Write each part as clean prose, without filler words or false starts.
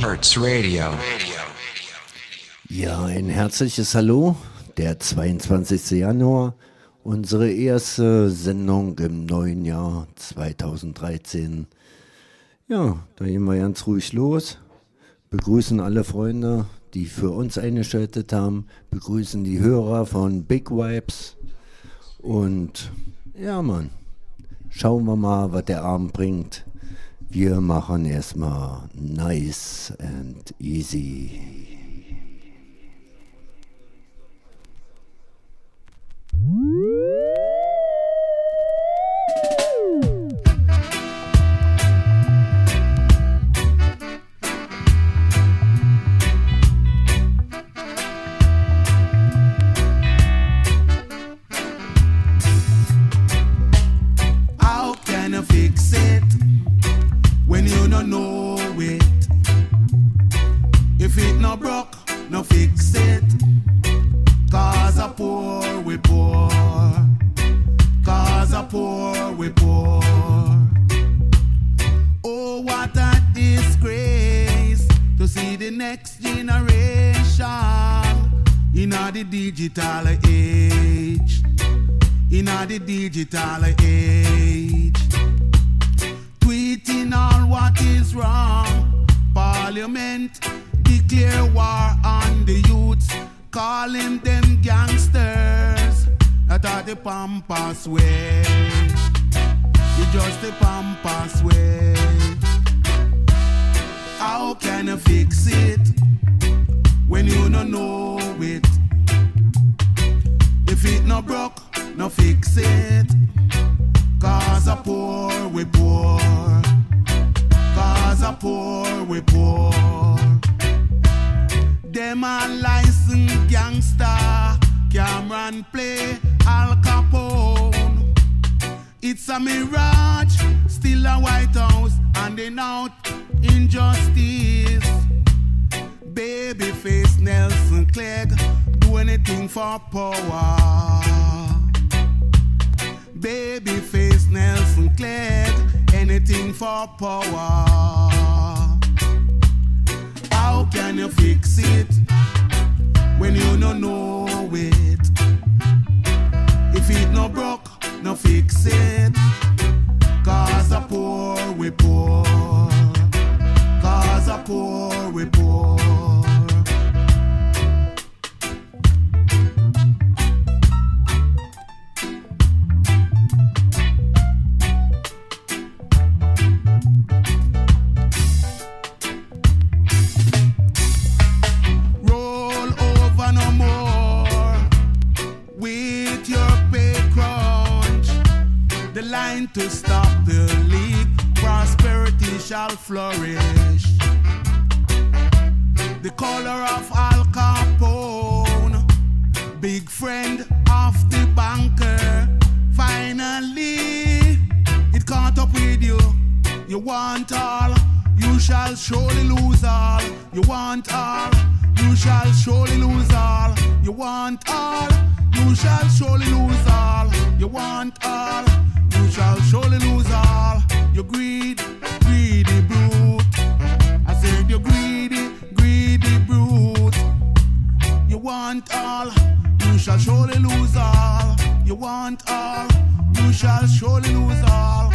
Hertz Radio. Ja, ein herzliches Hallo, der 22. Januar, unsere erste Sendung im neuen Jahr 2013. Ja, da gehen wir ganz ruhig los, begrüßen alle Freunde, die für uns eingeschaltet haben, begrüßen die Hörer von Big Vibes und ja, Mann, schauen wir mal, was der Abend bringt. Wir machen erstmal nice and easy. How can I fix it when you don't know it? If it no broke, no fix it. Cause a poor, we poor. Cause a poor, we poor. Oh, what a disgrace to see the next generation in the digital age. In the digital age. Tweeting all what is wrong. Parliament declare war on the youths. Calling them gangsters. That are the pampas way. It's just the pampas way. How can I fix it when you don't know it? If it no broke, no fix it. Cause a poor, we poor. Cause a poor, we poor. Them a licensed gangster, Cameron play Al Capone. It's a mirage, still a White House, handing out injustice. Babyface Nelson Clegg, do anything for power. Babyface Nelson Clegg, anything for power. How can you fix it when you don't know it? If it no broke, no fix it. Cause a poor, we poor. Cause a poor, we poor. To stop the leak, prosperity shall flourish. The color of Al Capone, big friend of the banker. Finally, it caught up with you. You want all, you shall surely lose all. You want all, you shall surely lose all. You want all, you shall surely lose all. You want all, you shall surely lose all. You greedy, greedy brute. I said you greedy, greedy brute. You want all, you shall surely lose all. You want all, you shall surely lose all.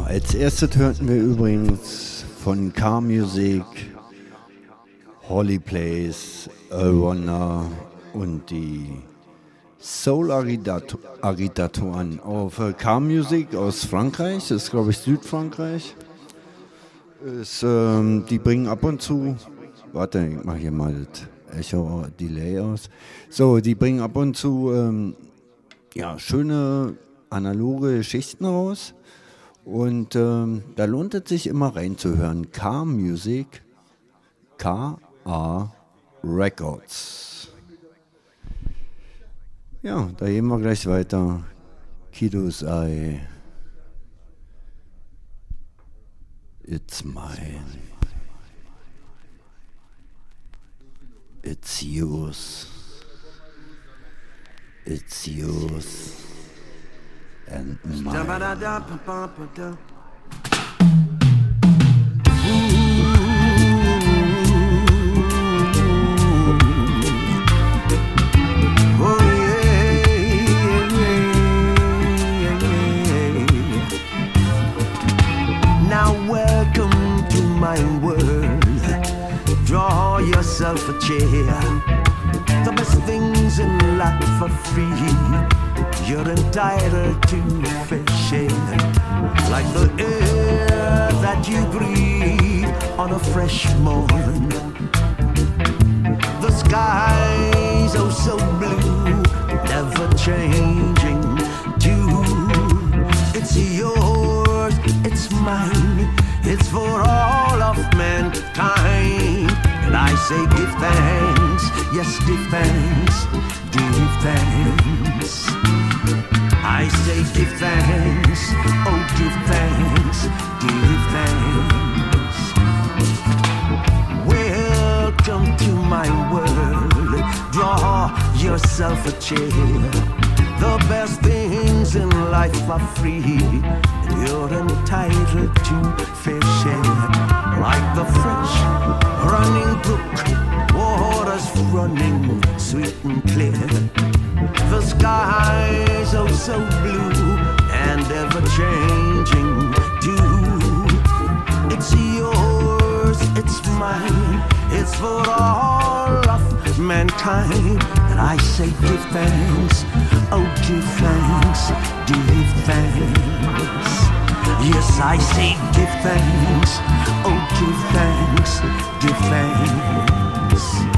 als erstes hörten wir übrigens von Car Music, Holly Place, Wonder und die Soul Agitatoren auf Car Music aus Frankreich, das ist glaube ich Südfrankreich. Die bringen ab und zu, warte, ich mache hier mal das Echo Delay aus. So, die bringen ab und zu schöne analoge Geschichten raus und da lohnt es sich immer reinzuhören. Car Music, K.A. Records. Ja, da gehen wir gleich weiter. Kido's Eye. It's mine. It's yours. It's yours. And mine. My world, draw yourself a chair. The best things in life are free. You're entitled to fair share. Like the air that you breathe on a fresh morn. The skies oh so blue, never changing too. It's yours, it's mine. It's for all of mankind. And I say give thanks, yes give thanks, give thanks. I say give thanks, oh give thanks, give thanks. Welcome to my world, draw yourself a chair. The best things in life are free. You're entitled to fair share. Like the fresh running brook, waters running sweet and clear. The skies oh so blue and ever changing too. It's yours, it's mine, it's for all of mankind. And I say give thanks, oh give thanks, give thanks. Yes, I say give thanks, oh give thanks, give thanks.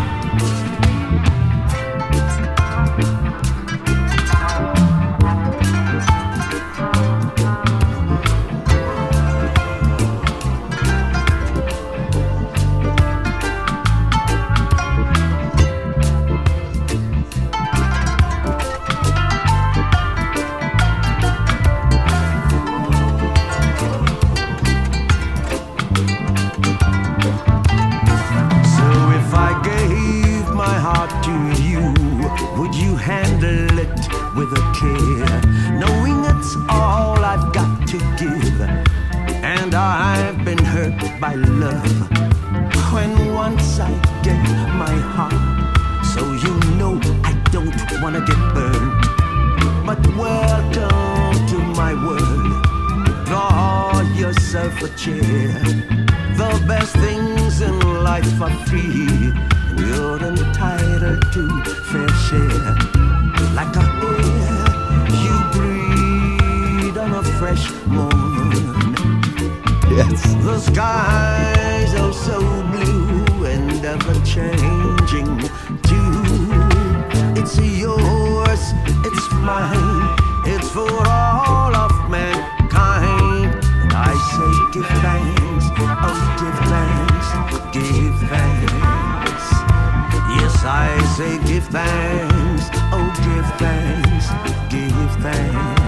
Knowing it's all I've got to give, and I've been hurt by love when once I gave my heart. So you know I don't wanna get burned. But welcome to my world, draw yourself a chair. The best things in life are free, and you're entitled to fair share. Like a air you breathe on a fresh morn. Yes. The skies are so blue and ever changing too. It's yours, it's mine, it's for all of mankind. And I say give thanks, oh give thanks, give thanks. Yes, I say give thanks, oh give thanks, give thanks.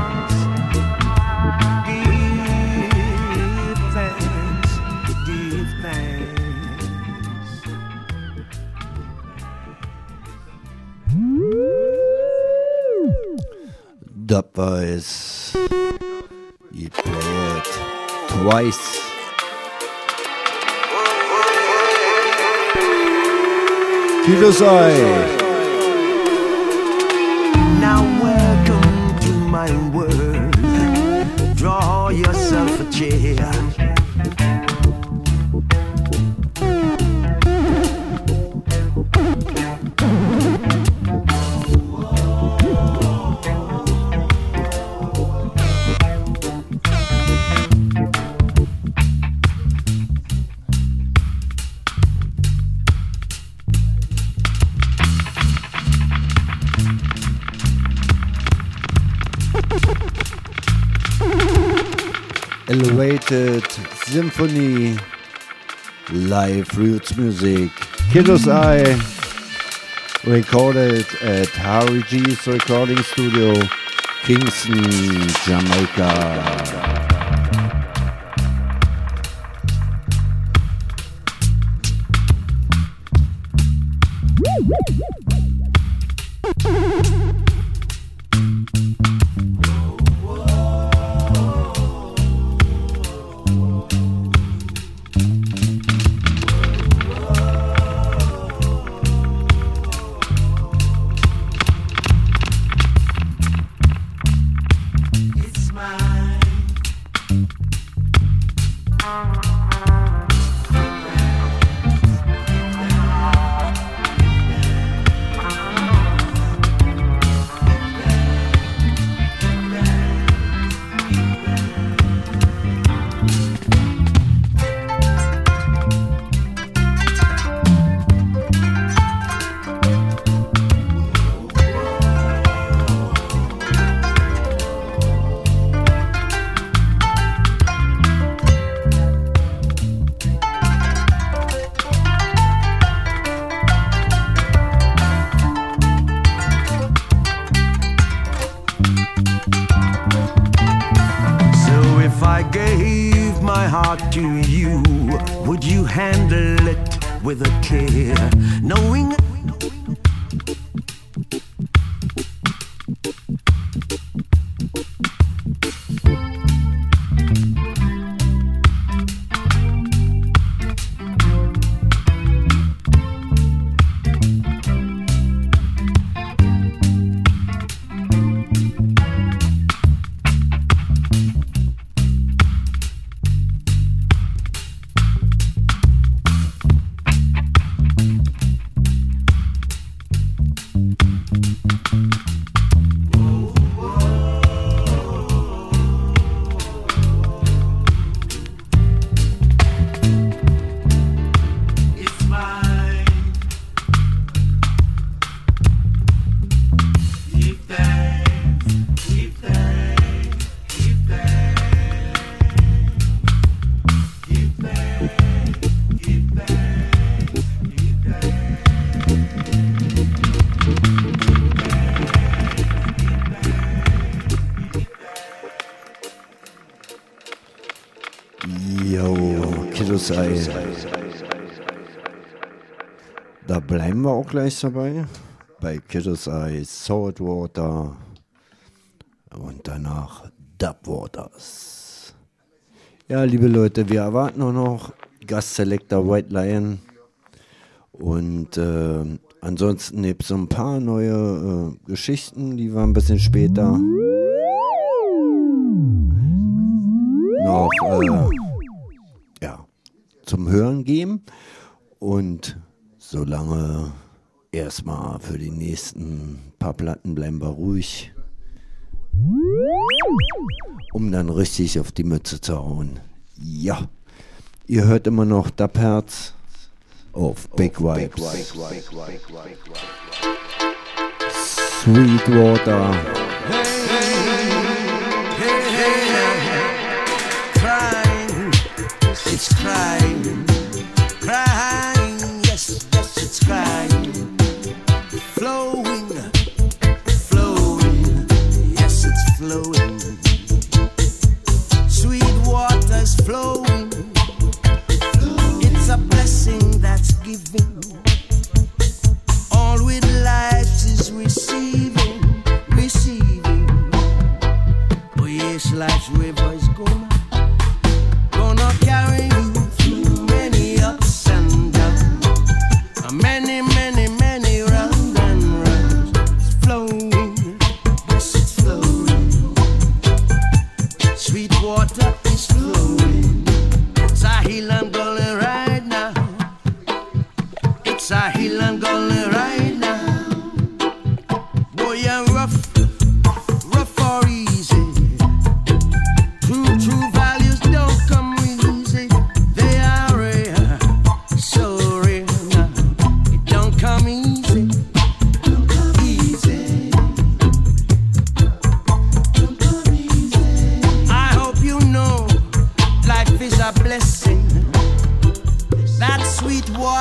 Give thanks, give thanks. Das war es. You play it twice. Kido's Eye. Now welcome to my world. Draw yourself Elevated Symphony, live roots music, Kiddo's Eye, recorded at Harry G's recording studio, Kingston, Jamaica. With a care, knowing Da bleiben wir auch gleich dabei. Bei Kiddo's Eye, Saltwater und danach Dubwaters. Ja, liebe Leute, wir erwarten auch noch Gastselector White Lion. Und ansonsten gibt es so ein paar neue Geschichten, die wir ein bisschen später noch zum Hören geben. Und solange erstmal für die nächsten paar Platten bleiben wir ruhig, um dann richtig auf die Mütze zu hauen. Ja, ihr hört immer noch Dubherz auf Big Vibes. Sweetwater. It's crying, crying, yes, yes, it's crying, flowing, flowing, yes, it's flowing, sweet water's flowing, it's a blessing that's giving, all with life is receiving, receiving, oh yes, life's river is gonna carry you through many ups and downs, many, many, many rounds and rounds. It's flowing, yes, it's flowing. Sweet water is flowing. It's a hill and gully right now. It's a hill and gully right now. Boy, you're rough, rough or easy. True values don't come easy. They are rare, so rare now. It don't come easy, easy.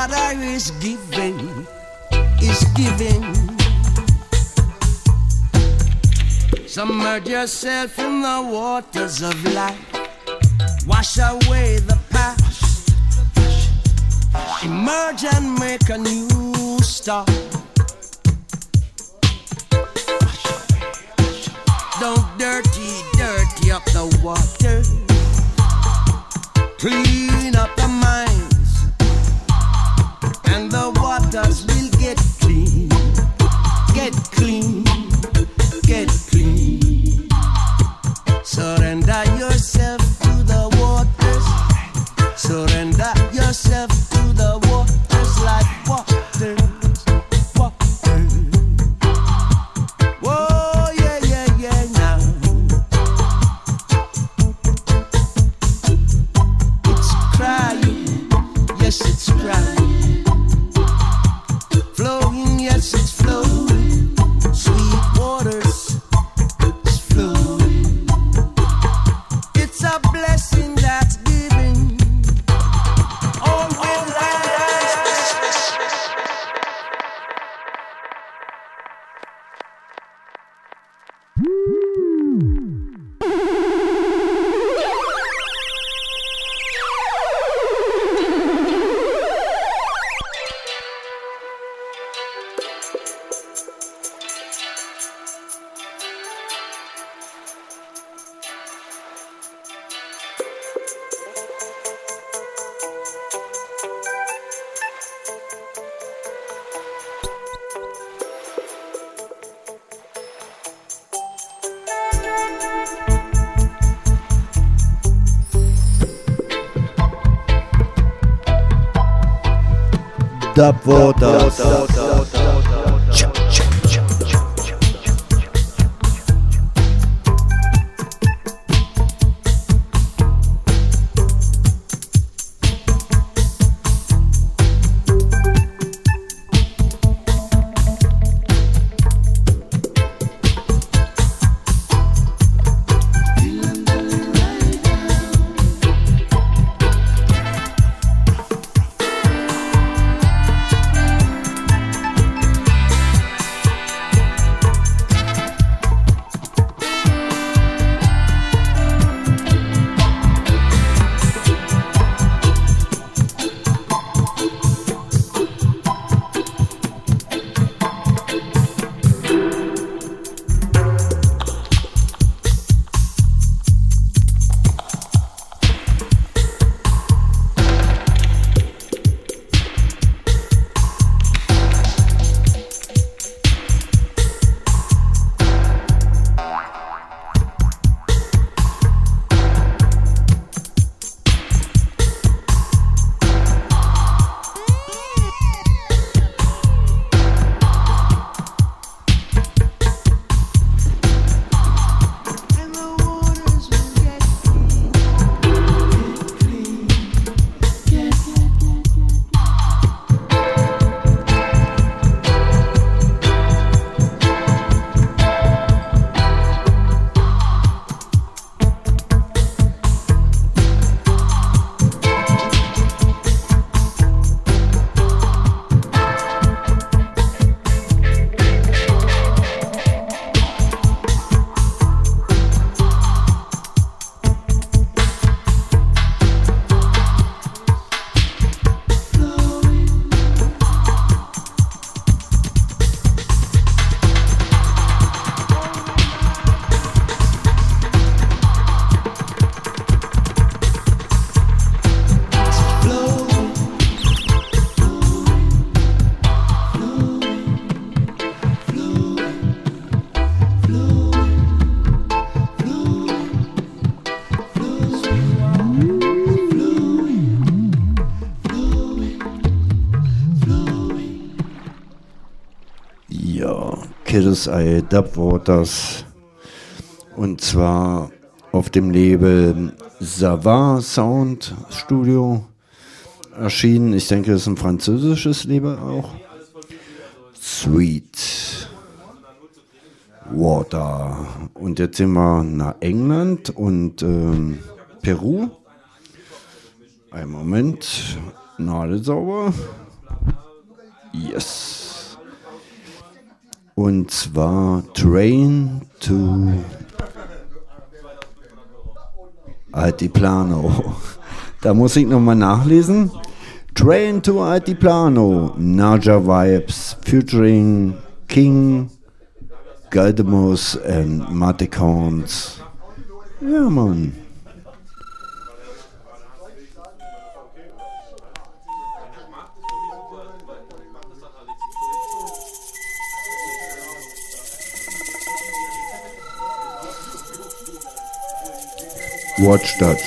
water is giving, is giving. Submerge yourself in the waters of life. Wash away the past. Emerge and make a new start. Don't dirty up the water. Clean up the minds, and the waters will get clean. Get clean, get clean. Surrender yourself to the waters. Surrender yourself to the waters like waters. Whoa, yeah, yeah, yeah, now. It's crying, yes, it's crying. Flowing, yes, it's flowing. Sweet waters, it's flowing. It's a blessing that's giving. All with Dub Waters. Kiddos Eye Dub Waters, und zwar auf dem Label Savard Sound Studio erschienen. Ich denke, das ist ein französisches Label auch. Sweet Water. Und jetzt sind wir nach England und Peru. Einen Moment, Nadel sauber. Yes. Und zwar Train to Altiplano. Da muss ich nochmal nachlesen. Train to Altiplano, Naja Vibes, featuring King, Galdemus and Matikons. Ja, Mann. Watch that.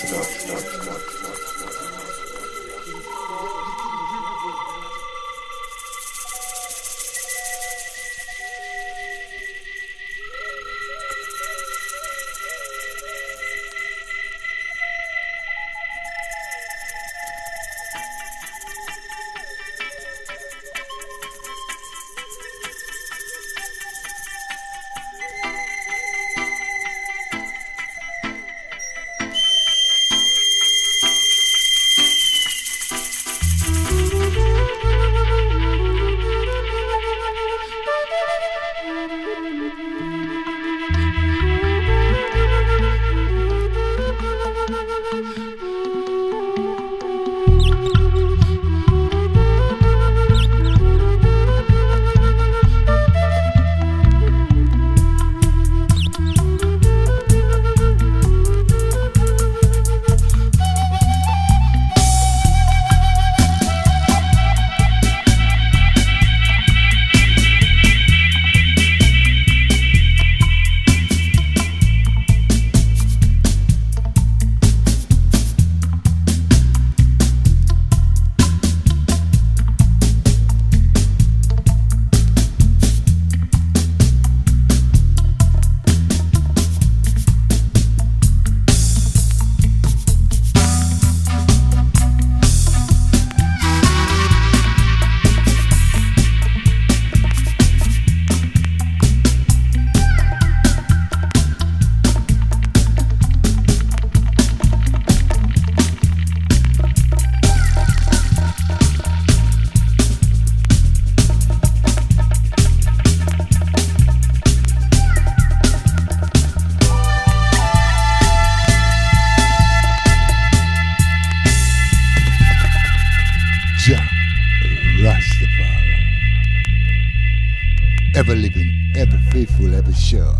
Ever living, ever faithful, ever sure.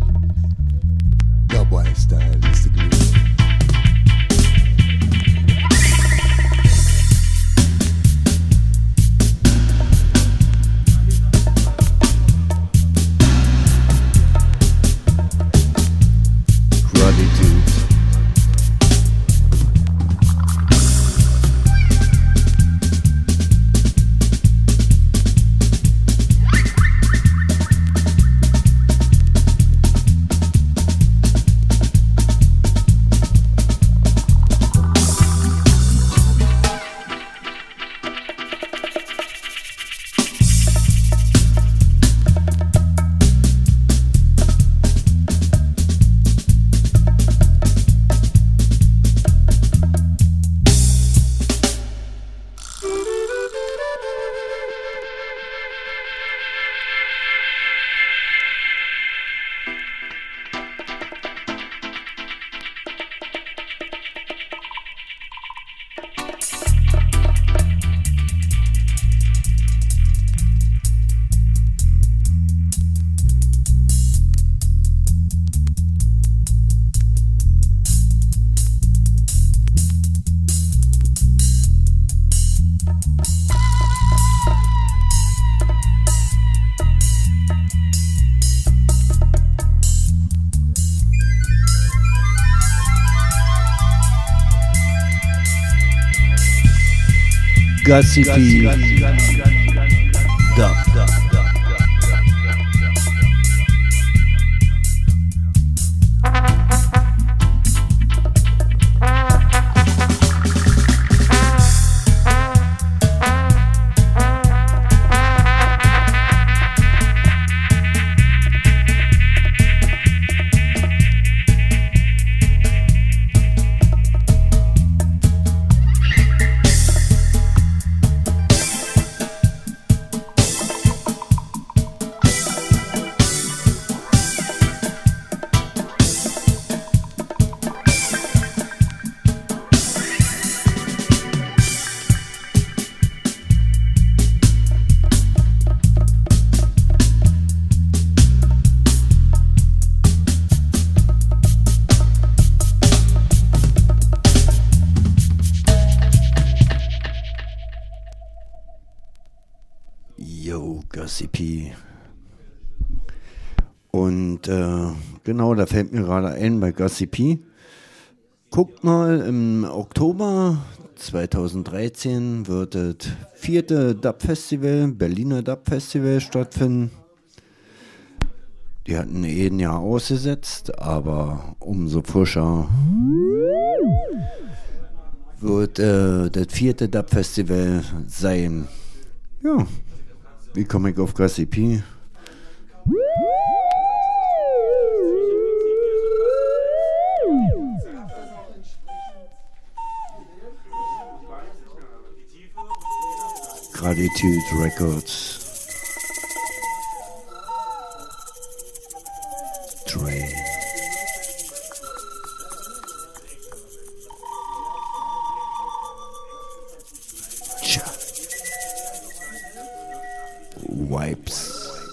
Dubwise style is the glue. Gassifi. Da. Gossipy. Und genau, da fällt mir gerade ein bei Gossipy. Guckt mal, im Oktober 2013 wird das 4. Dub-Festival, Berliner Dub-Festival stattfinden. Die hatten ein Jahr ausgesetzt, aber umso frischer wird das 4. Dub-Festival sein. Ja, wie komme ich auf Gossipy? Gratitude Records. Train. Cha. Wipes.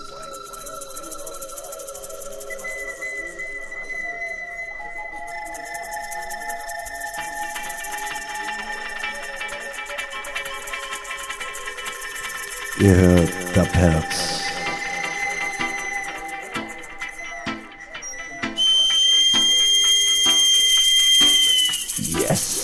Ihr hört Dub-Herz. Yes.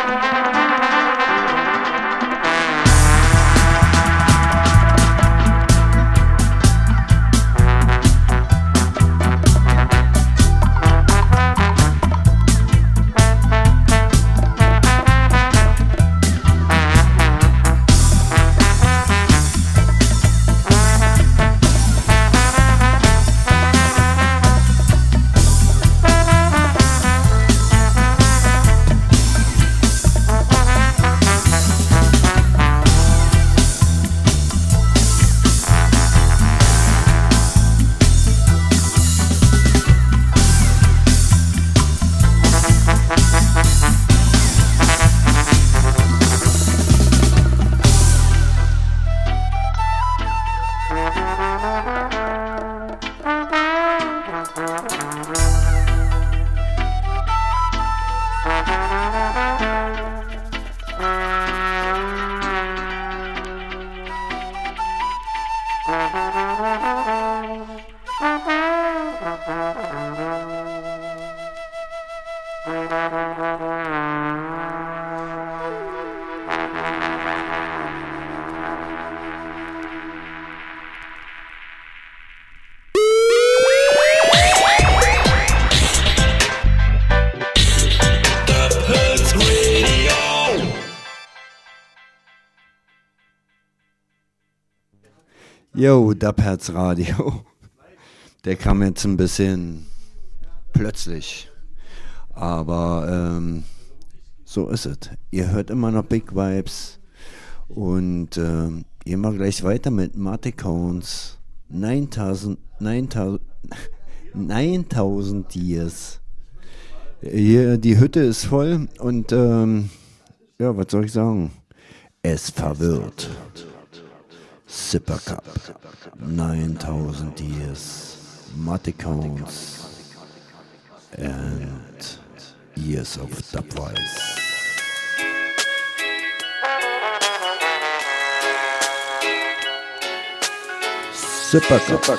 Yo, Dubherz Radio. Der kam jetzt ein bisschen plötzlich. Aber so ist es. Ihr hört immer noch Big Vibes. Und gehen wir gleich weiter mit Matikones 9000 Years. Hier, die Hütte ist voll und ja, was soll ich sagen? Es verwirrt. Sipper Cup, 9000 Years, Matikones and Years of Dubwise. Sipper Cup.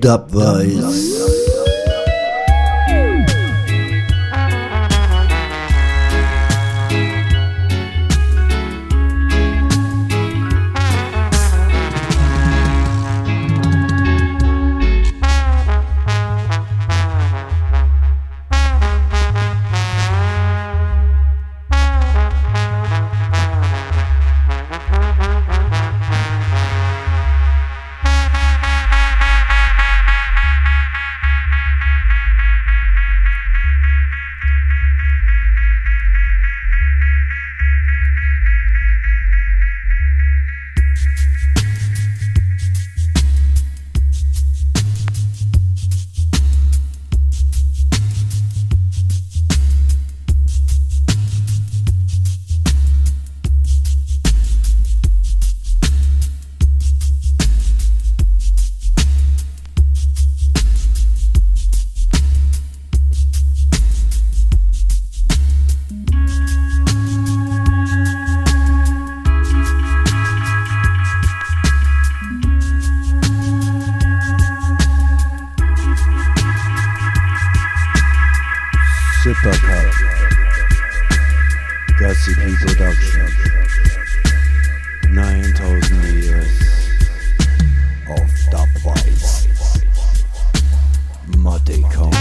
Dubwise. Supercup, Gussie P Production, 9,000 years of Dubwise, Moticon.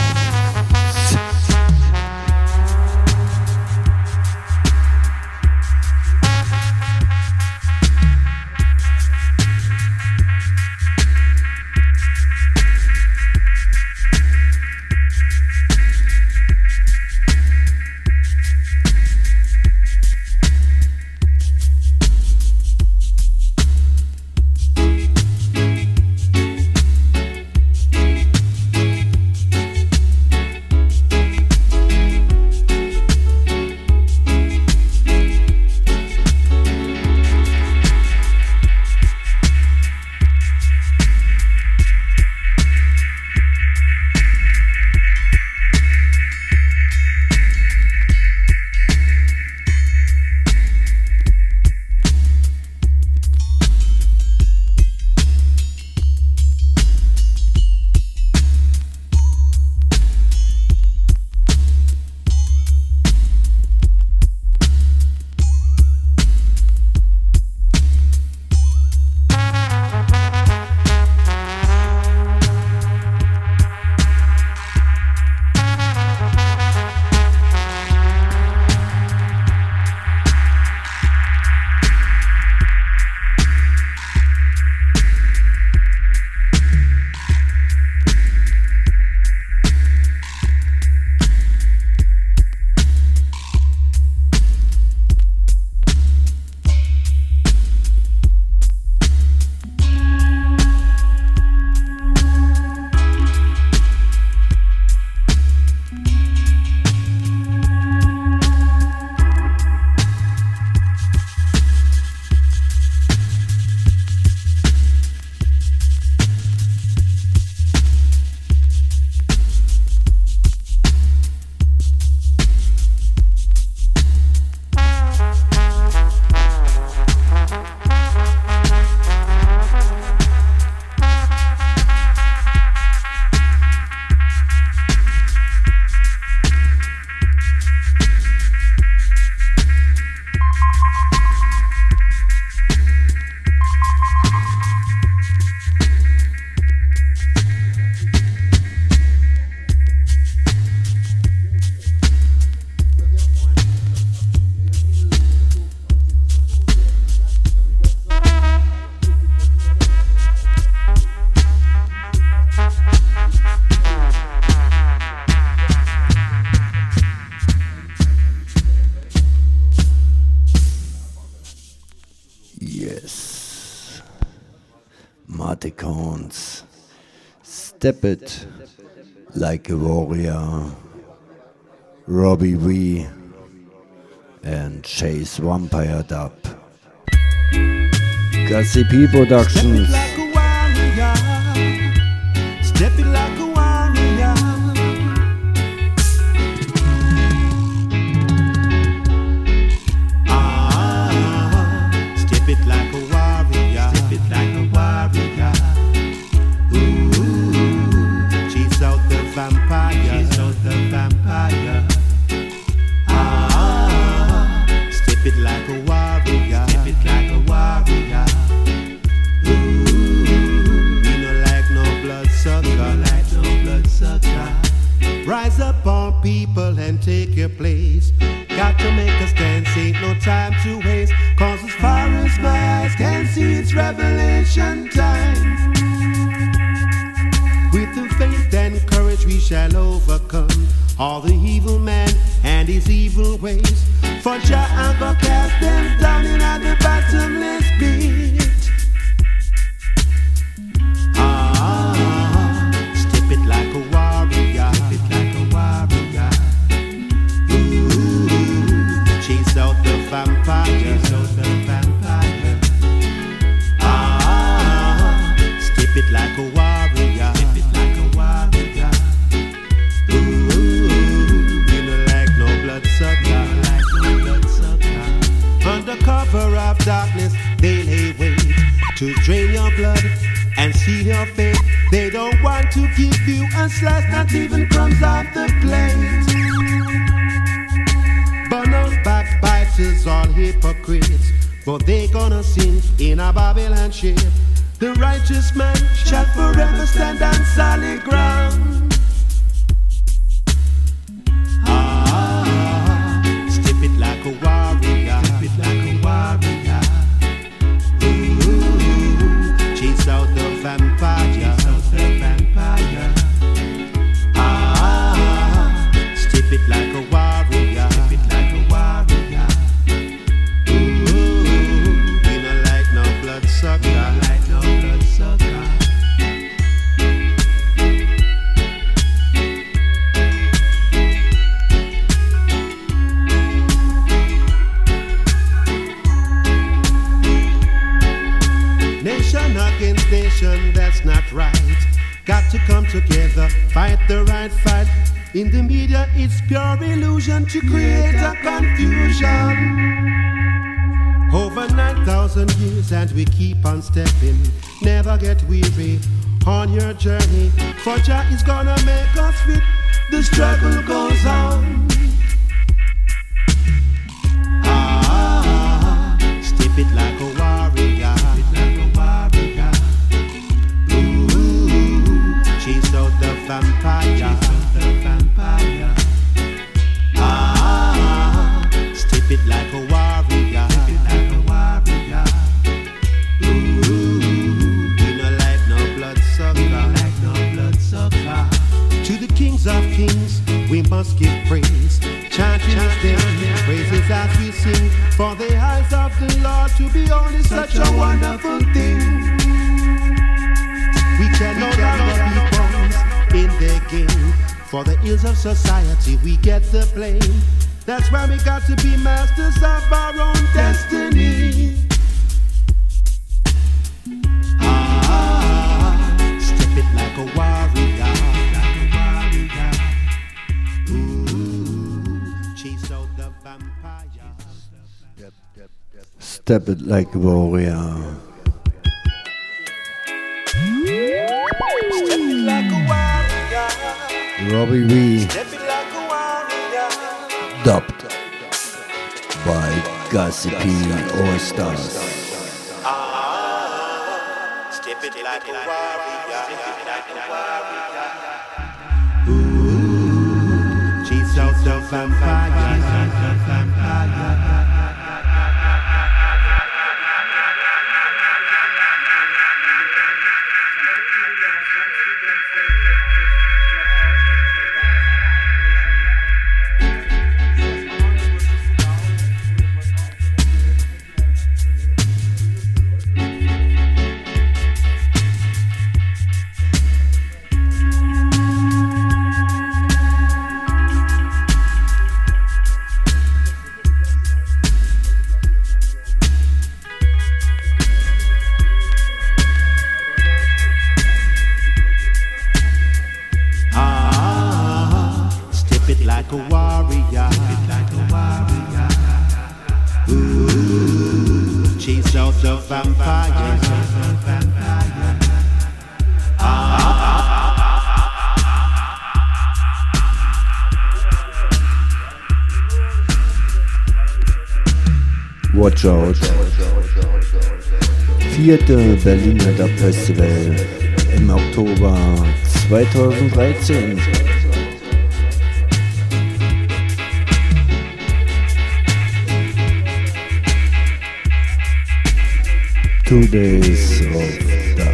Yes, Moticons, Step It Like a Warrior, Robbie V, and Chase Vampire Dub. Gussie P Productions. Step it like a warrior. Step it like a warrior. Step it like a warrior. Ooh. take your place. Got to make a stand, ain't no time to waste. Cause as far as my eyes can see, it's revelation time. With the faith and courage we shall overcome all the evil man and his evil ways. For Jah and go cast them down in the bottomless pit. Step it like a warrior. Step it like a warrior. Ooh, chase out the vampire. Chase out the vampire. Step it like a warrior. Step it like a warrior. Ooh, you know like no bloodsucker. Like no bloodsucker. Under cover of darkness, they lay wait to drain your blood and seal your fate. They don't want to give you a slice, not even crumbs off the plate. Burn out backbiters, all hypocrites, for they gonna sink in a Babylon ship. The righteous man shall forever stand on solid ground. Step it like a warrior. Step it like a warrior. Ooh, chase out the vampire. Chase out the vampire. Step it like a warrior. Step it like a warrior. Ooh, we no like no bloodsucker. Like no bloodsucker. Nation against nation, that's not right. Got to come together, fight the right fight. In the media, it's pure illusion to create a confusion. Over 9,000 years and we keep on stepping. Never get weary on your journey. For Jah is gonna make us fit. The struggle goes on. Step it like a warrior. Step it like a warrior. Ooh, chase out the vampire. Chase out the vampire. Step it like a warrior. Step it like a warrior. Ooh, we no like no bloodsucker. We no like no bloodsucker. To the kings of kings, we must give praise. Chanting his name, praises as we sing. For the eyes of the Lord to behold is such a wonderful thing. We can no longer be pawns in their game. For the ills of society, we get the blame. That's why we got to be masters of our own destiny. Step it like a warrior. Like a warrior. Ooh, chase out the vampire. Step it like a warrior. Step it like a warrior. Robbie V. Step it like a warrior. Dubbed by Gossipy All Stars. Step it like a warrior. Step it like a warrior. Ooh, chase out the vampire. Chase out the vampire. Like a warrior, like a warrior. Ooh, chase out the vampire. Chase out the vampire. Watch out. 4. Berliner Dub Festival im Oktober 2013. 2 days of dub.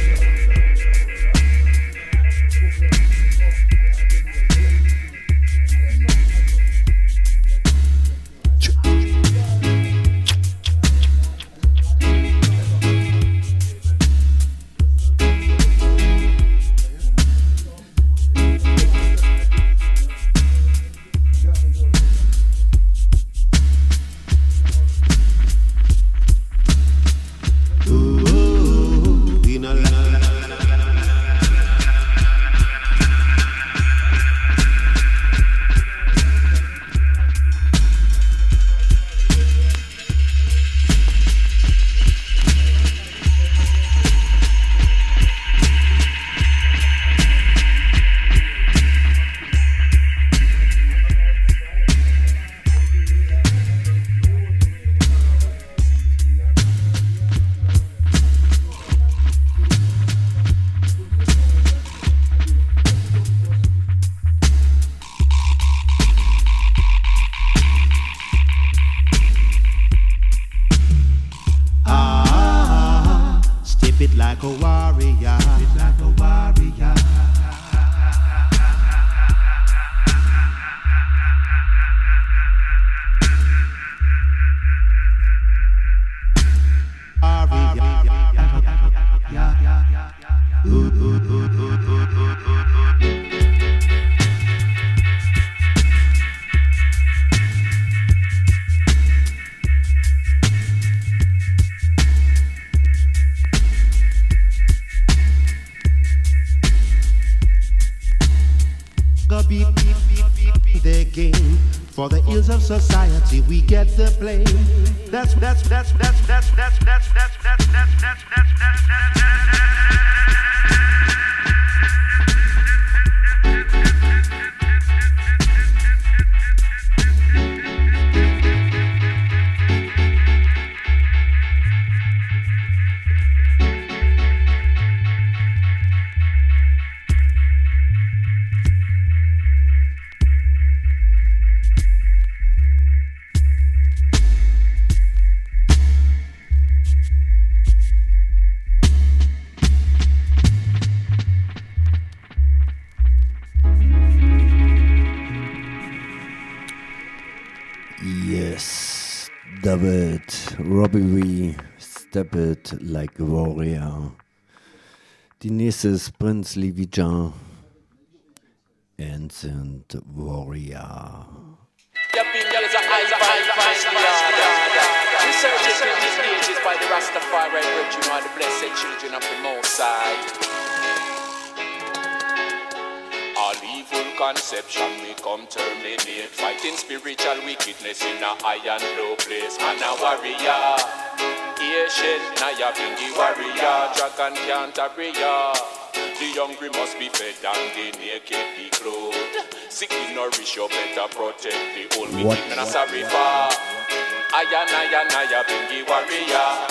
For the ills of society, we get the blame. That's David, Robbie V, Step It Like a Warrior. Die nächste ist Prince Levi Jan, Ancient Warrior. Researchers in these ages by the Rastafari virgin are the blessed children of the Most High. All evil conception we come terminate, fighting spiritual wickedness in a high and low place. Man a warrior, Asian, Naya Bingi warrior, dragon can't warrior. The hungry must be fed and the naked be clothed. Sick we nourish, you better protect the old wicked man a sorry for. Naya Bingi warrior.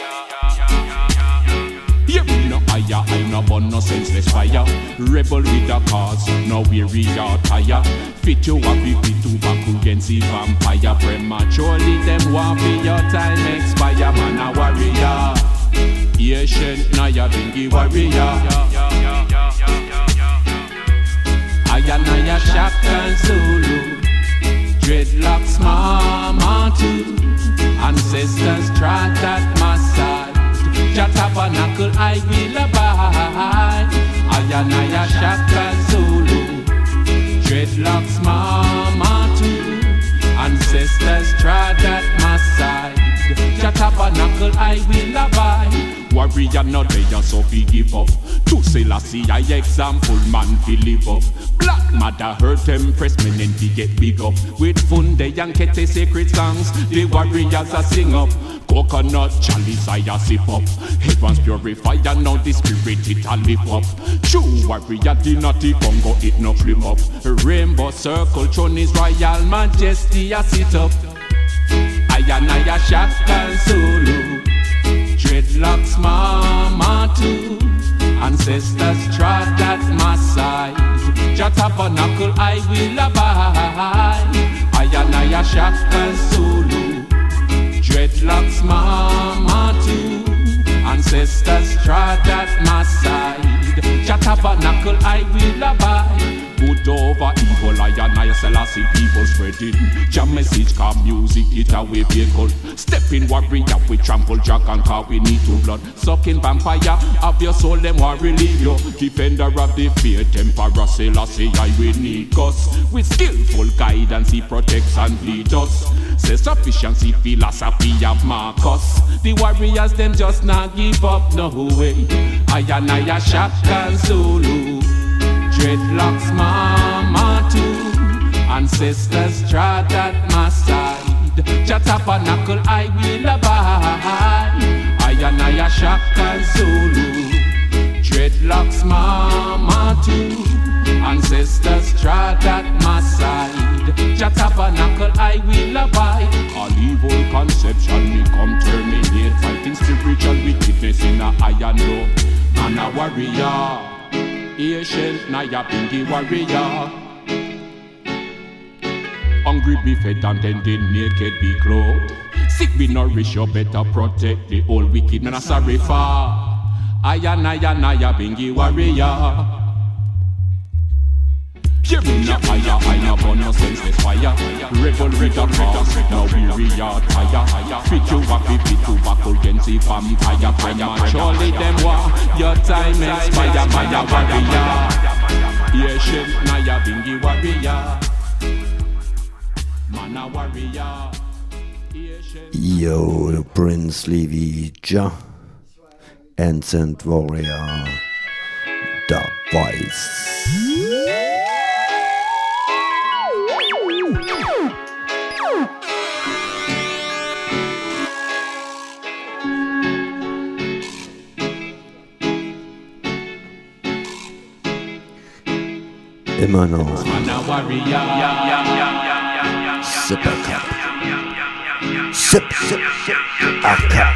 Here we no higher, I no burn no senseless fire. Rebel with a cause, no weary or tire. Fit you up if it to back against the vampire. Prematurely them want be your time expire. Man a warrior, Asian Naya Bingi warrior. Naya Shaka Zulu, dreadlocks mama too. Ancestors trot at my side. Jah tabernacle I will abide. Naya Shaka Zulu, dreadlocks mama too. Ancestors trod at my side. Jah tabernacle I will abide. Warrior not there so fi give up. To Selassie I example man fi live up. Black mother hurt empress men and fi get big up. With Funde and Kete sacred songs the warriors a sing up. Coconut chalice I a sip up. Heavens purify and now the spirit it a live up. True warrior did not the Congo it no flip up. Rainbow circle throne is royal majesty a sit up. Naya Shaka Zulu, dreadlocks mama too. Ancestors trod at my side. Jah tabernacle I will abide. Naya Shaka Zulu, dreadlocks mama too. Ancestors trod at my side. Jah tabernacle I will abide. Good over evil, I Selassie people spreading. Jah message car music, it away vehicle. Step in warrior, we trample Jah and car we need to blood. Sucking vampire, of your soul them war relieve you. Defender of the faith, Emperor Selassie I will need us. With skillful guidance he protects and leads us. Say sufficiency, philosophy of Marcus. The warriors them just not give up no way. I Shaka Zulu. Dreadlocks mama too. Ancestors trod at my side. Jah tabernacle I will abide. I Shaka Zulu. Dreadlocks mama too. Ancestors trod at my side. Jah tabernacle I will abide. All evil conception me come terminate. Fighting spiritual wickedness in a iron law. Man a warrior, ancient Naya Pinky warrior. Hungry be fed and then the naked be clothed. Sick be nourished, you better protect the old wicked man a sorry for. Naya Pinky warrior. Hear me now, I burn no senseless fire. Rebel with the cause, now we are tired. Fit you up, fit to back against the vampire. Prematurely them war, your time expire. Maya warrior, ancient Naya Bingi warrior. Mana warrior. Yo, the Prince Levi Jah, Ancient Warrior, the Voice. Immer noch Sip a Cup. Sip a Cup.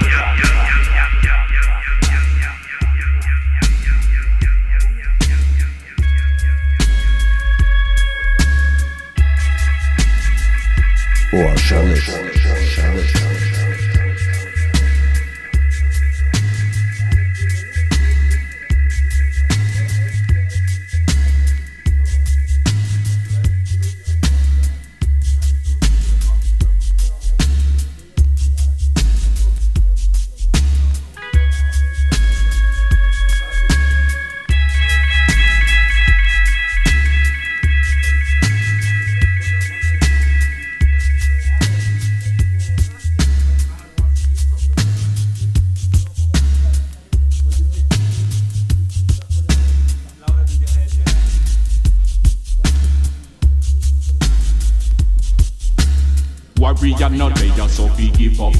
Oh, Charlotte. Warrior no layer, so we give up.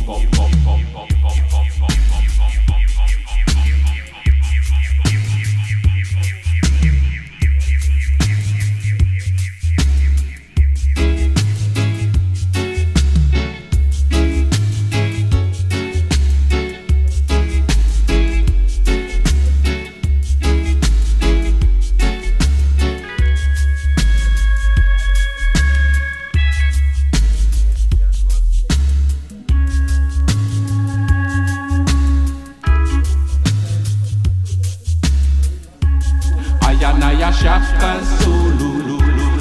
Shaka Zulu.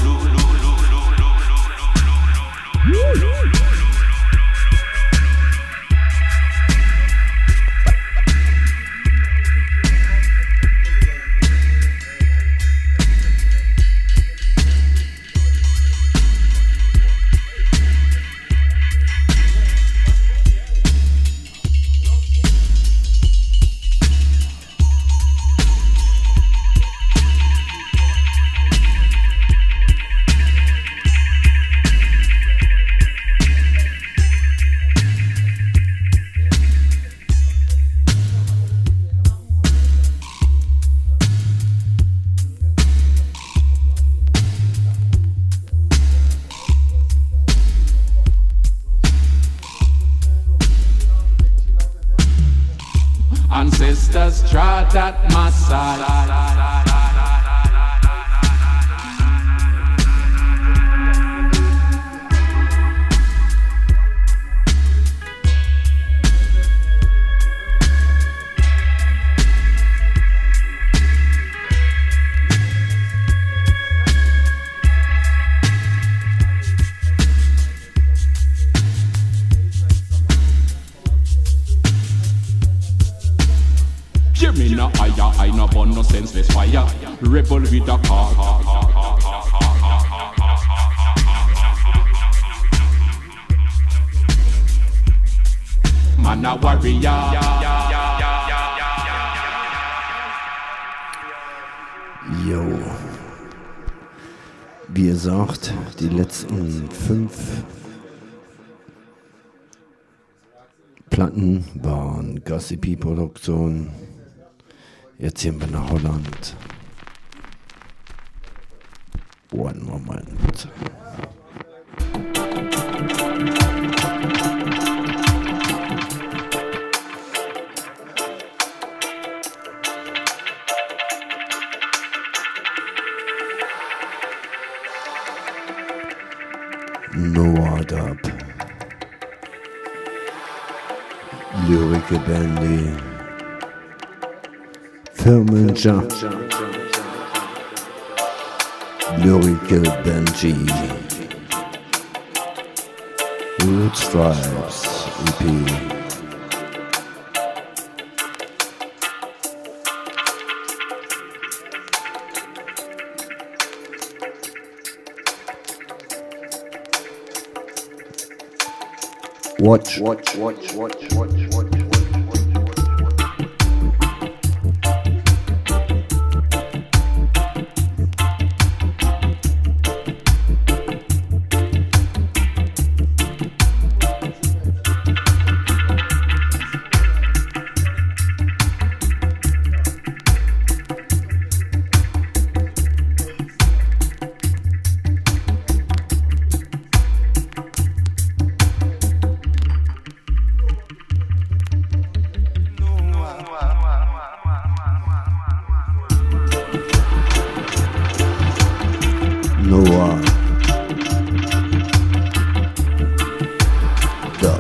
Ancestors trod at my side. senseless fire. Rebel with a car. Man a warrior. Jo. Wie gesagt, die letzten 5 Platten waren Gossipy-Produktion. Jetzt sind wir nach Holland. One Moment. Noah Dub, Lyrical Bandy, Firmenja, Lyrical Benji, Root Stripes EP. Watch. Noah Dub.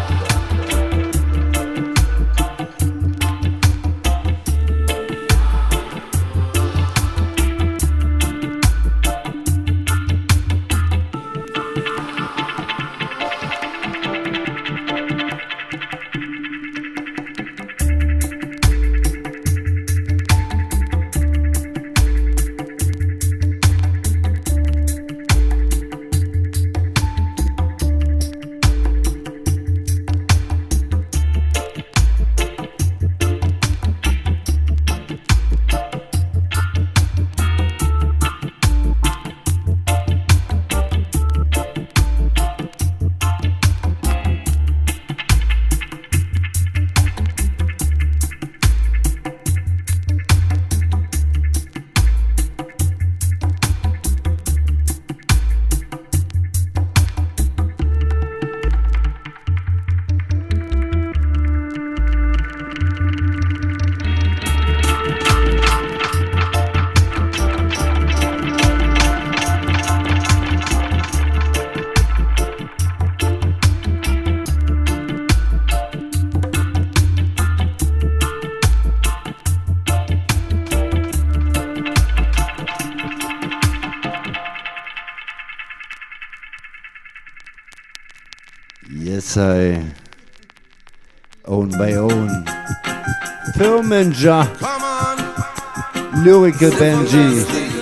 Yes, I own by own. Firmenja. Come on. Lyrical Benji.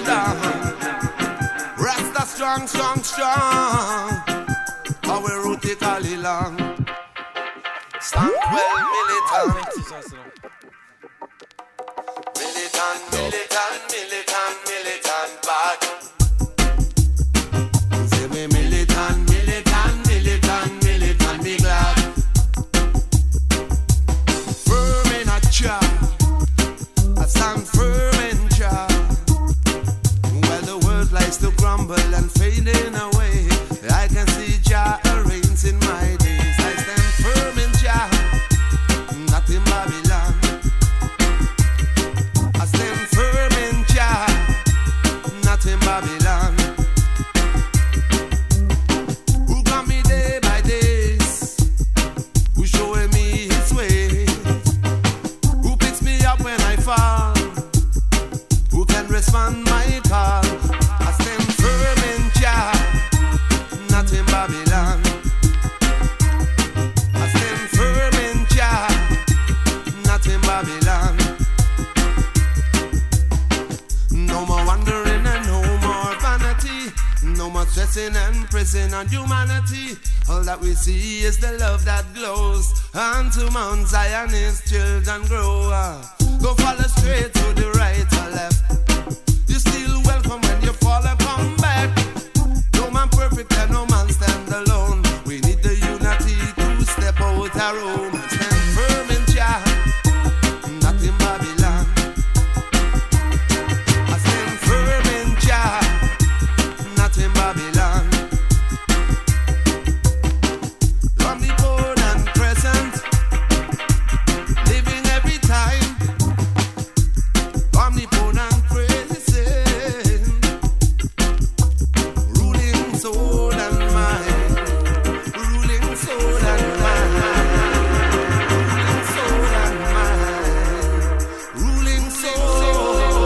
Rasta strong, strong, strong. Our root it all along. Stand well militant. Militant, militant, militant, militant, bad. Say me militant, militant, militant, militant, be glad. Firm in a job. I stand firm in job. While the world likes to crumble and fading away, I can see Jah reigns in my days. I stand firm in Jah, not in Babylon. stressing and pressing on humanity. All that we see is the love that glows. And to Mount Zion his children grow. Go follow straight to the right or left. You're still welcome when you fall and come back. No man perfect and no man stand alone. We need the unity to step out our own and stand firm in Jah, not in Babylon. I stand firm in Jah, not in Babylon. Omnipotent present, living every time. Omnipotent present, ruling soul and mind, ruling soul and mind, ruling soul and mind, ruling soul.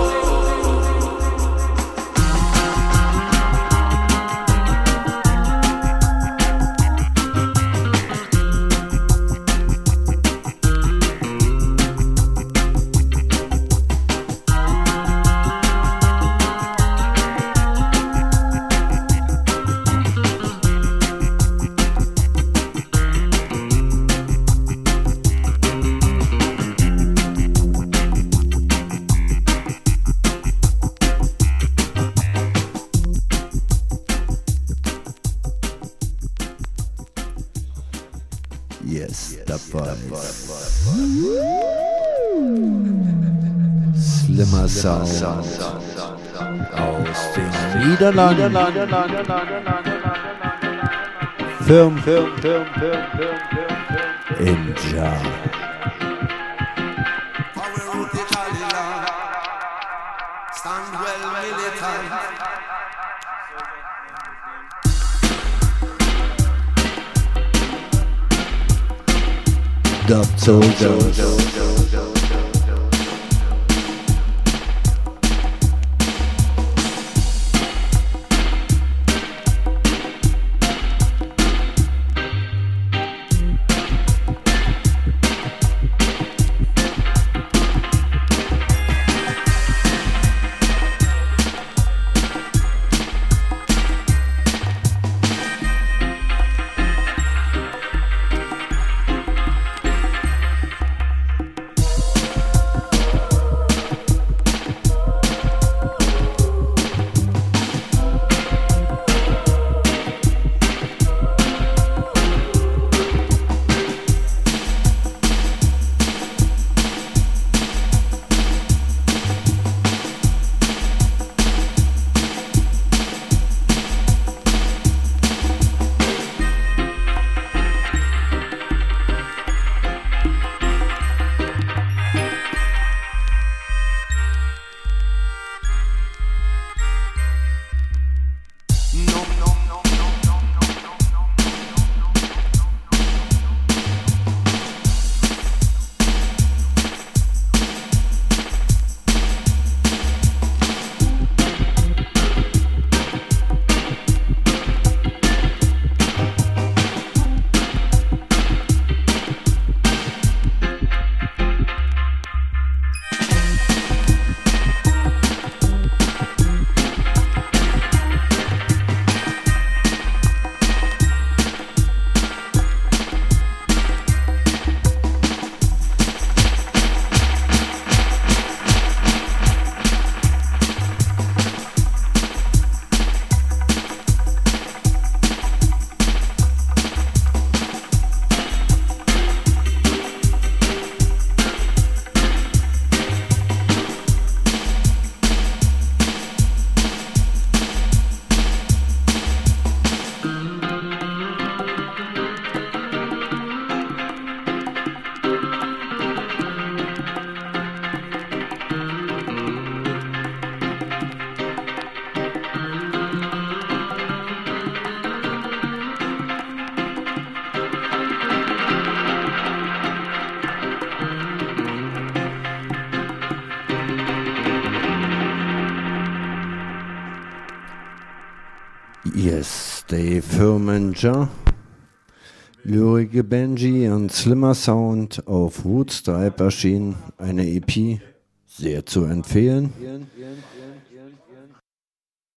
Yes, dabei. Slimmer Sound aus den Niederlanden. Firm in Jah. Stand well militant. Dub Soldiers. Yes, die Firmen Lyrike Benji und Slimmer Sound auf Rootstripe erschienen, eine EP, sehr zu empfehlen.